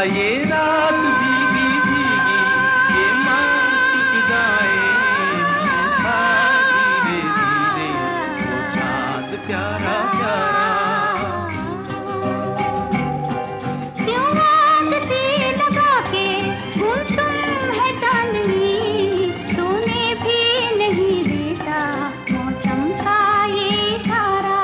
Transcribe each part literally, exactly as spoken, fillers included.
ये रात भीगी भीगी ये मस्त फिजाएं, उठा धीरे धीरे वो चाँद प्यारा प्यारा। क्यों आग सी लगा के गुमसुम है चांदनी, सोने भी नहीं देता मौसम का ये इशारा।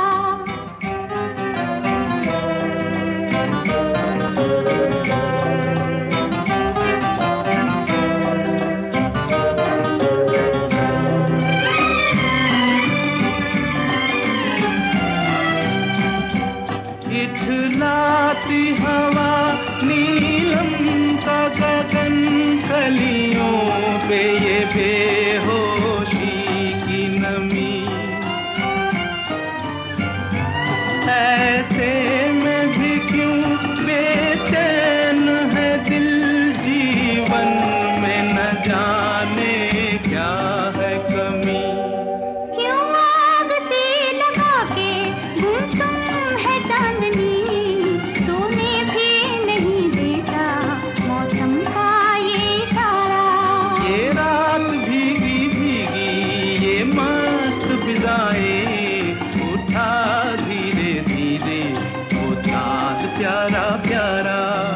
इठलाती हवा नीलम का गगन, कलियों पे ये बेहोशी की नमी। ऐसे में भी क्यों बेचैन है दिल, जीवन में न जाने क्या है कमी। क्यों आग सी लगा के गुमसुम है चांदनी, सोने भी नहीं देता मौसम का ये इशारा। ये रात भीगी भीगी ये मस्त फिजाएं, उठा धीरे धीरे वो चाँद प्यारा प्यारा।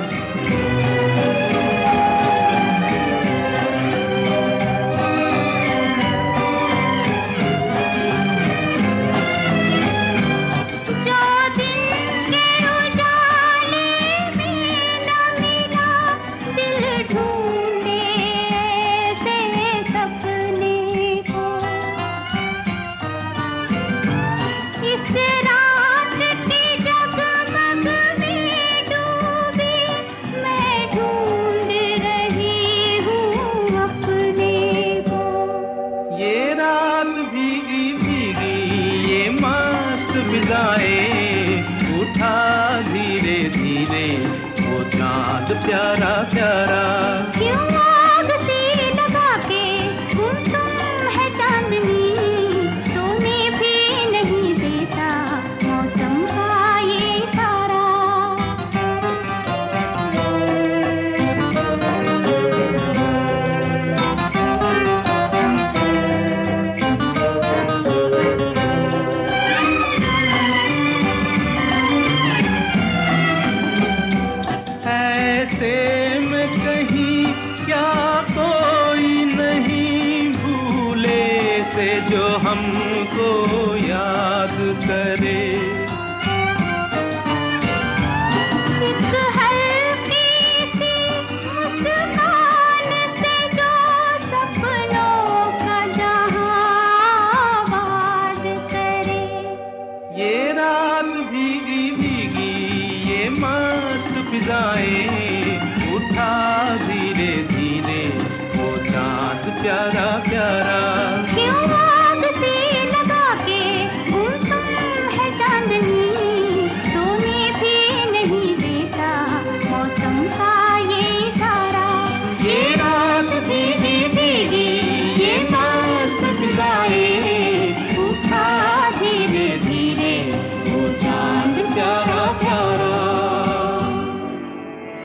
जो दिन के उजाले में न मिला, दिल ढूंढे ऐसे सपने को। इस रात की जगमग में डूबी मैं ढूंढ रही हूँ अपने को। ये रात भीगी भीगी ये मस्त फिजाएं, उठा धीरे धीरे वो चाँद प्यारा प्यारा। क्यों आग सी लगा के गुमसुम है चांदनी, सोने भी नहीं देता मौसम का ये इशारा। ऐसे में कहीं क्या कोई नहीं भूले से जो हमको